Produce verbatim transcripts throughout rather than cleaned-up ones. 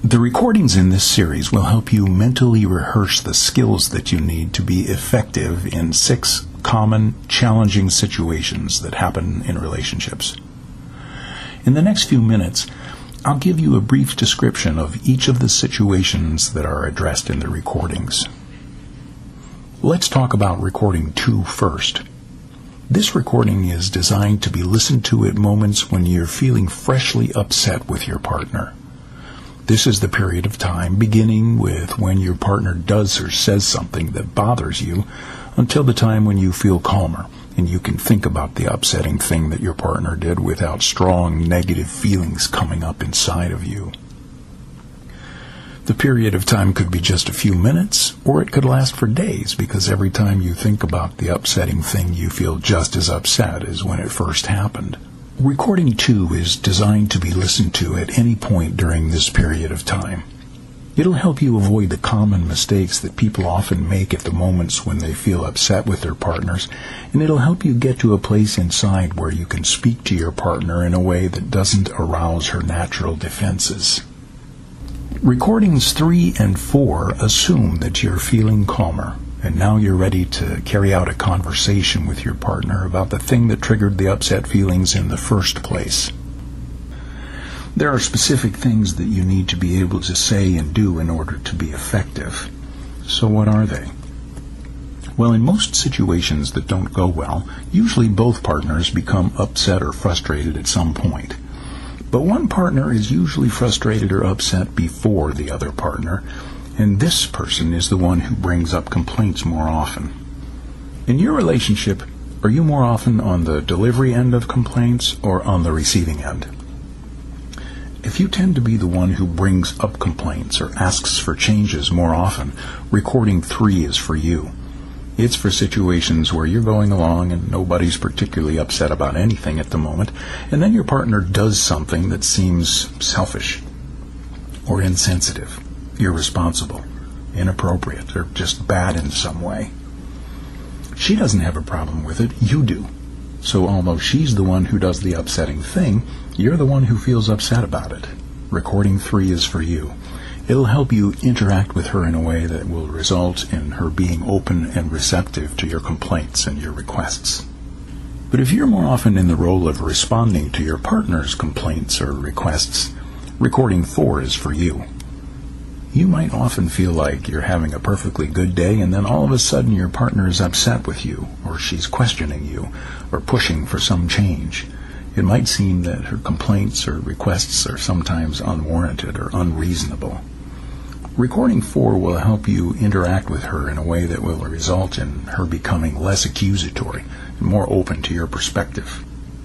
The recordings in this series will help you mentally rehearse the skills that you need to be effective in six common, challenging situations that happen in relationships. In the next few minutes, I'll give you a brief description of each of the situations that are addressed in the recordings. Let's talk about recording two first. This recording is designed to be listened to at moments when you're feeling freshly upset with your partner. This is the period of time beginning with when your partner does or says something that bothers you until the time when you feel calmer and you can think about the upsetting thing that your partner did without strong negative feelings coming up inside of you. The period of time could be just a few minutes, or it could last for days, because every time you think about the upsetting thing, you feel just as upset as when it first happened. Recording two is designed to be listened to at any point during this period of time. It'll help you avoid the common mistakes that people often make at the moments when they feel upset with their partners, and it'll help you get to a place inside where you can speak to your partner in a way that doesn't arouse her natural defenses. Recordings three and four assume that you're feeling calmer, and now you're ready to carry out a conversation with your partner about the thing that triggered the upset feelings in the first place. There are specific things that you need to be able to say and do in order to be effective. So what are they? Well, in most situations that don't go well, usually both partners become upset or frustrated at some point. But one partner is usually frustrated or upset before the other partner, and this person is the one who brings up complaints more often. In your relationship, are you more often on the delivery end of complaints or on the receiving end? If you tend to be the one who brings up complaints or asks for changes more often, recording three is for you. It's for situations where you're going along and nobody's particularly upset about anything at the moment, and then your partner does something that seems selfish or insensitive, irresponsible, inappropriate, or just bad in some way. She doesn't have a problem with it, you do. So although she's the one who does the upsetting thing, you're the one who feels upset about it. Recording three is for you. It'll help you interact with her in a way that will result in her being open and receptive to your complaints and your requests. But if you're more often in the role of responding to your partner's complaints or requests, recording four is for you. You might often feel like you're having a perfectly good day, and then all of a sudden your partner is upset with you, or she's questioning you, or pushing for some change. It might seem that her complaints or requests are sometimes unwarranted or unreasonable. Recording four will help you interact with her in a way that will result in her becoming less accusatory and more open to your perspective.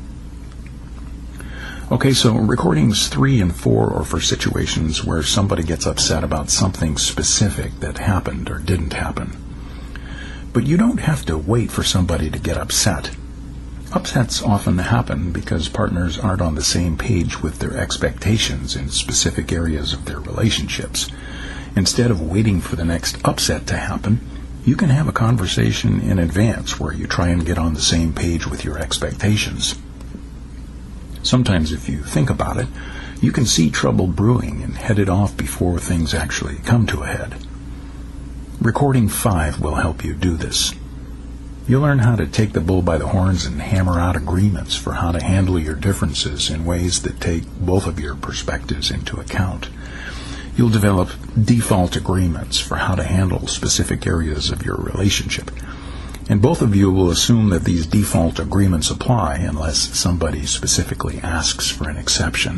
Okay, so recordings three and four are for situations where somebody gets upset about something specific that happened or didn't happen. But you don't have to wait for somebody to get upset. Upsets often happen because partners aren't on the same page with their expectations in specific areas of their relationships. Instead of waiting for the next upset to happen, you can have a conversation in advance where you try and get on the same page with your expectations. Sometimes, if you think about it, you can see trouble brewing and head it off before things actually come to a head. Recording five will help you do this. You'll learn how to take the bull by the horns and hammer out agreements for how to handle your differences in ways that take both of your perspectives into account. You'll develop default agreements for how to handle specific areas of your relationship. And both of you will assume that these default agreements apply unless somebody specifically asks for an exception.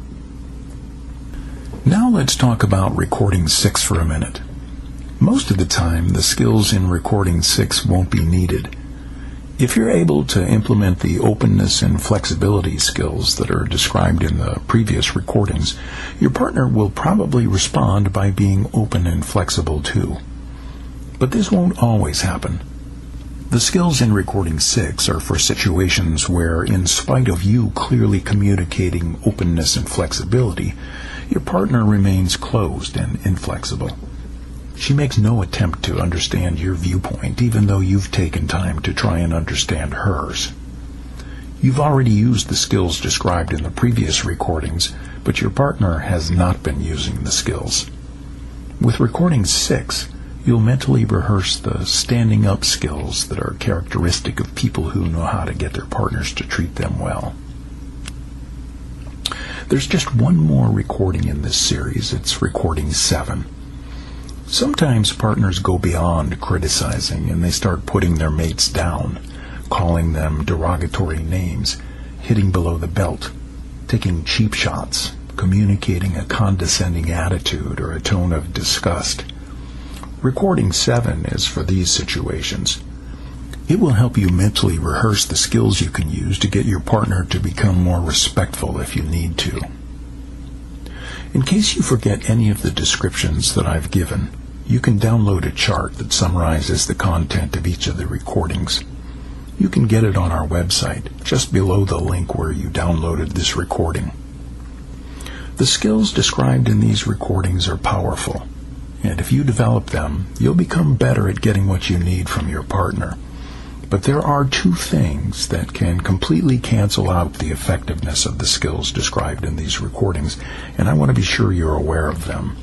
Now let's talk about recording six for a minute. Most of the time, the skills in recording six won't be needed. If you're able to implement the openness and flexibility skills that are described in the previous recordings, your partner will probably respond by being open and flexible too. But this won't always happen. The skills in recording six are for situations where, in spite of you clearly communicating openness and flexibility, your partner remains closed and inflexible. She makes no attempt to understand your viewpoint, even though you've taken time to try and understand hers. You've already used the skills described in the previous recordings, but your partner has not been using the skills. With recording six, you'll mentally rehearse the standing up skills that are characteristic of people who know how to get their partners to treat them well. There's just one more recording in this series. It's recording seven. Sometimes partners go beyond criticizing and they start putting their mates down, calling them derogatory names, hitting below the belt, taking cheap shots, communicating a condescending attitude or a tone of disgust. Recording seven is for these situations. It will help you mentally rehearse the skills you can use to get your partner to become more respectful if you need to. In case you forget any of the descriptions that I've given, you can download a chart that summarizes the content of each of the recordings. You can get it on our website, just below the link where you downloaded this recording. The skills described in these recordings are powerful, and if you develop them, you'll become better at getting what you need from your partner. But there are two things that can completely cancel out the effectiveness of the skills described in these recordings, and I want to be sure you're aware of them.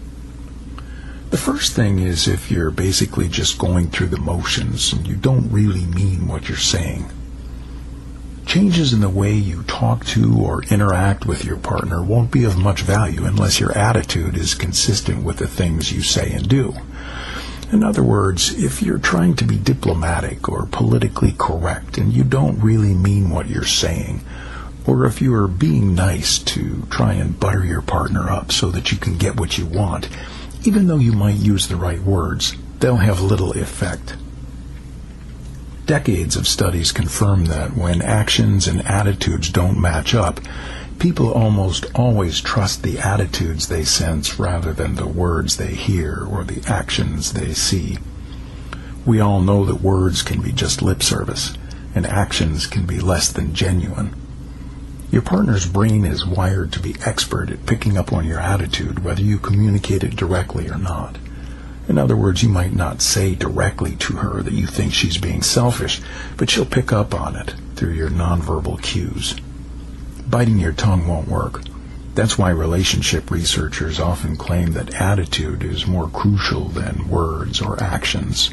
The first thing is if you're basically just going through the motions and you don't really mean what you're saying. Changes in the way you talk to or interact with your partner won't be of much value unless your attitude is consistent with the things you say and do. In other words, if you're trying to be diplomatic or politically correct and you don't really mean what you're saying, or if you are being nice to try and butter your partner up so that you can get what you want, even though you might use the right words, they'll have little effect. Decades of studies confirm that when actions and attitudes don't match up, people almost always trust the attitudes they sense rather than the words they hear or the actions they see. We all know that words can be just lip service, and actions can be less than genuine. Your partner's brain is wired to be expert at picking up on your attitude, whether you communicate it directly or not. In other words, you might not say directly to her that you think she's being selfish, but she'll pick up on it through your nonverbal cues. Biting your tongue won't work. That's why relationship researchers often claim that attitude is more crucial than words or actions.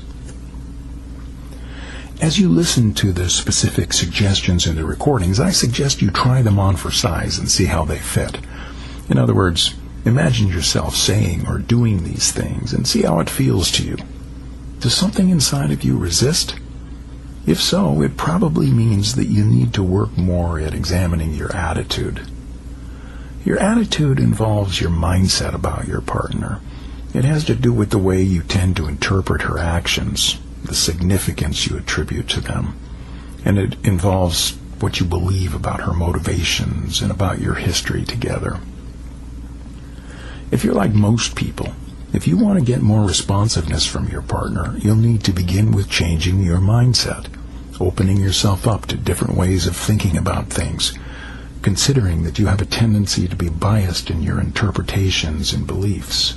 As you listen to the specific suggestions in the recordings, I suggest you try them on for size and see how they fit. In other words, imagine yourself saying or doing these things and see how it feels to you. Does something inside of you resist? If so, it probably means that you need to work more at examining your attitude. Your attitude involves your mindset about your partner. It has to do with the way you tend to interpret her actions, the significance you attribute to them, and it involves what you believe about her motivations and about your history together. If you're like most people, if you want to get more responsiveness from your partner, you'll need to begin with changing your mindset, opening yourself up to different ways of thinking about things, considering that you have a tendency to be biased in your interpretations and beliefs.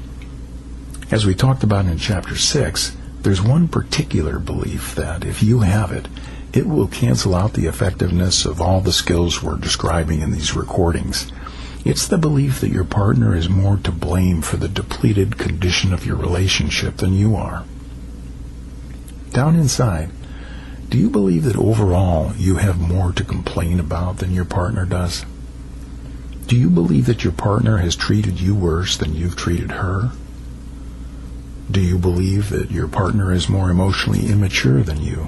As we talked about in Chapter six, there's one particular belief that, if you have it, it will cancel out the effectiveness of all the skills we're describing in these recordings. It's the belief that your partner is more to blame for the depleted condition of your relationship than you are. Down inside, do you believe that overall you have more to complain about than your partner does? Do you believe that your partner has treated you worse than you've treated her? Do you believe that your partner is more emotionally immature than you?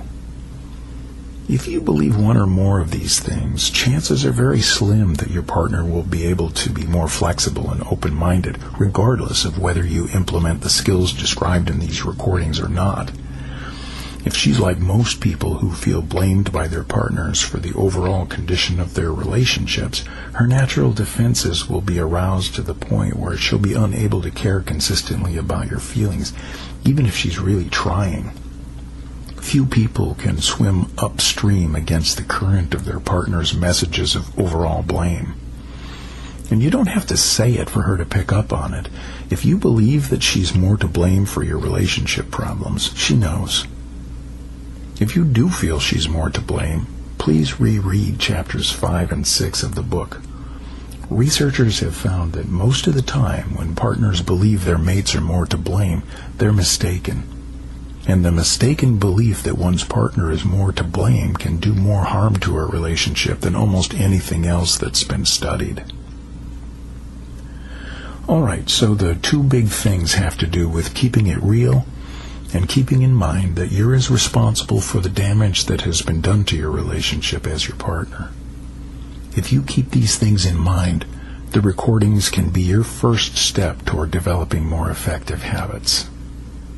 If you believe one or more of these things, chances are very slim that your partner will be able to be more flexible and open-minded, regardless of whether you implement the skills described in these recordings or not. If she's like most people who feel blamed by their partners for the overall condition of their relationships, her natural defenses will be aroused to the point where she'll be unable to care consistently about your feelings, even if she's really trying. Few people can swim upstream against the current of their partner's messages of overall blame. And you don't have to say it for her to pick up on it. If you believe that she's more to blame for your relationship problems, she knows. If you do feel she's more to blame, please reread chapters five and six of the book. Researchers have found that most of the time when partners believe their mates are more to blame, they're mistaken. And the mistaken belief that one's partner is more to blame can do more harm to a relationship than almost anything else that's been studied. Alright, so the two big things have to do with keeping it real and keeping in mind that you're as responsible for the damage that has been done to your relationship as your partner. If you keep these things in mind, the recordings can be your first step toward developing more effective habits.